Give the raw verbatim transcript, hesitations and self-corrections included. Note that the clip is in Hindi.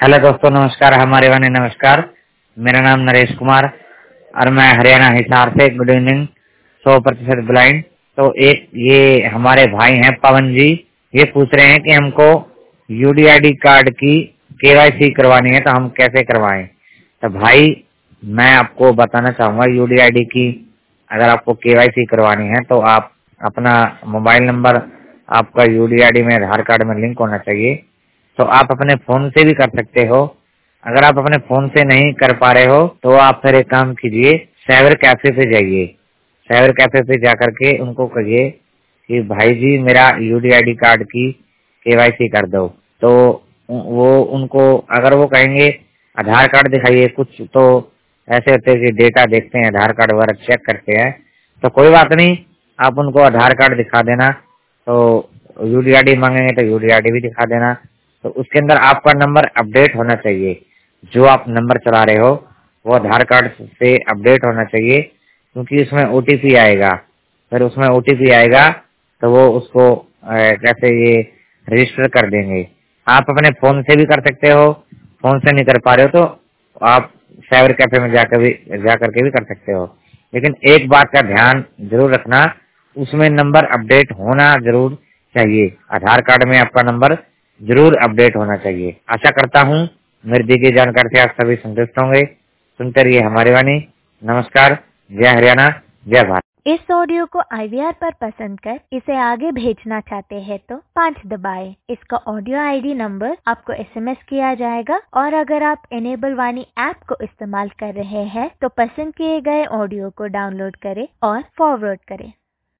हेलो दोस्तों, नमस्कार। हमारे वाले नमस्कार। मेरा नाम नरेश कुमार और मैं हरियाणा हिसार से। Good evening. सौ प्रतिशत ब्लाइंड। तो एक ये हमारे भाई हैं पवन जी, ये पूछ रहे हैं कि हमको यूडीआईडी कार्ड की केवाईसी करवानी है, तो हम कैसे करवाएं। तो भाई मैं आपको बताना चाहूँगा, यूडीआईडी की अगर आपको केवाईसी करवानी है तो आप अपना मोबाइल नंबर आपका यूडीआईडी में आधार कार्ड में लिंक होना चाहिए। तो आप अपने फोन से भी कर सकते हो। अगर आप अपने फोन से नहीं कर पा रहे हो तो आप फिर एक काम कीजिए, साइबर कैफे पे जाइए। साइबर कैफे पे जाकर के उनको कहिए कि भाई जी मेरा यूडीआईडी कार्ड की केवाईसी कर दो। तो वो उनको अगर वो कहेंगे आधार कार्ड दिखाइए, कुछ तो ऐसे होते हैं कि डेटा देखते हैं, आधार कार्ड वगैरह चेक करते हैं, तो कोई बात नहीं, आप उनको आधार कार्ड दिखा देना। तो यूडीआईडी मांगेंगे तो यूडीआईडी भी दिखा देना। तो उसके अंदर आपका नंबर अपडेट होना चाहिए। जो आप नंबर चला रहे हो वो आधार कार्ड से अपडेट होना चाहिए, क्योंकि उसमें ओटीपी आएगा। फिर उसमें ओटीपी आएगा तो वो उसको कैसे ये रजिस्टर कर देंगे। आप अपने फोन से भी कर सकते हो, फोन से नहीं कर पा रहे हो तो आप साइबर कैफे में जाकर भी जाकर के भी कर सकते हो। लेकिन एक बात का ध्यान जरूर रखना, उसमें नंबर अपडेट होना जरूर चाहिए। आधार कार्ड में आपका नंबर जरूर अपडेट होना चाहिए। आशा करता हूँ मेरी दी गई जानकारी से आप सभी संतुष्ट होंगे। सुनते रहिए हमारी वाणी। नमस्कार। जय हरियाणा, जय भारत। इस ऑडियो को आईवीआर पर पसंद कर इसे आगे भेजना चाहते हैं तो पाँच दबाएं। इसका ऑडियो आईडी नंबर आपको एसएमएस किया जाएगा, और अगर आप इनेबल वाणी ऐप को इस्तेमाल कर रहे हैं तो पसंद किए गए ऑडियो को डाउनलोड करें और फॉरवर्ड करें।